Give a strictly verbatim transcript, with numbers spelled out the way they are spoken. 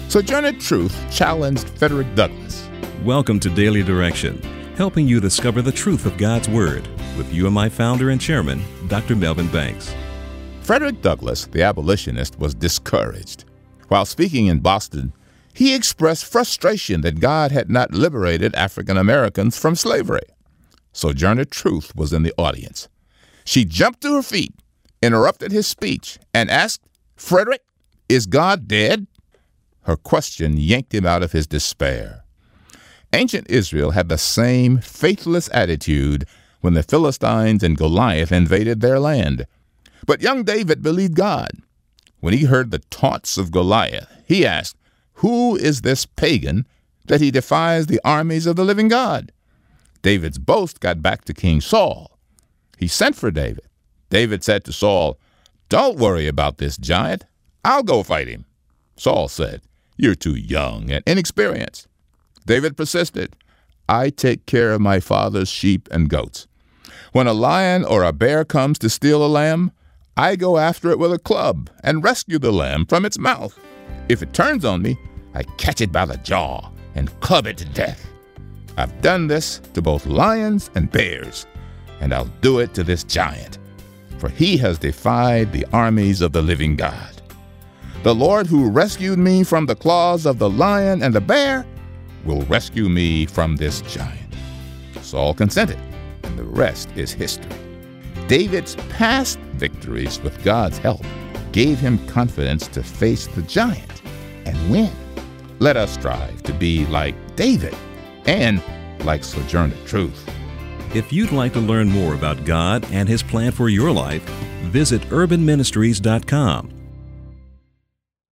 Sojourner Truth challenged Frederick Douglass. Welcome to Daily Direction, helping you discover the truth of God's Word with U M I founder and chairman, Doctor Melvin Banks. Frederick Douglass, the abolitionist, was discouraged. While speaking in Boston, he expressed frustration that God had not liberated African Americans from slavery. Sojourner Truth was in the audience. She jumped to her feet, interrupted his speech, and asked, "Frederick, is God dead?" Her question yanked him out of his despair. Ancient Israel had the same faithless attitude when the Philistines and Goliath invaded their land. But young David believed God. When he heard the taunts of Goliath, he asked, "Who is this pagan that he defies the armies of the living God?" David's boast got back to King Saul. He sent for David. David said to Saul, "Don't worry about this giant. I'll go fight him." Saul said, "You're too young and inexperienced." David persisted, "I take care of my father's sheep and goats. When a lion or a bear comes to steal a lamb, I go after it with a club and rescue the lamb from its mouth. If it turns on me, I catch it by the jaw and club it to death. I've done this to both lions and bears, and I'll do it to this giant, for he has defied the armies of the living God. The Lord who rescued me from the claws of the lion and the bear will rescue me from this giant." Saul consented, and the rest is history. David's past victories with God's help gave him confidence to face the giant and win. Let us strive to be like David and like Sojourner Truth. If you'd like to learn more about God and His plan for your life, visit urban ministries dot com.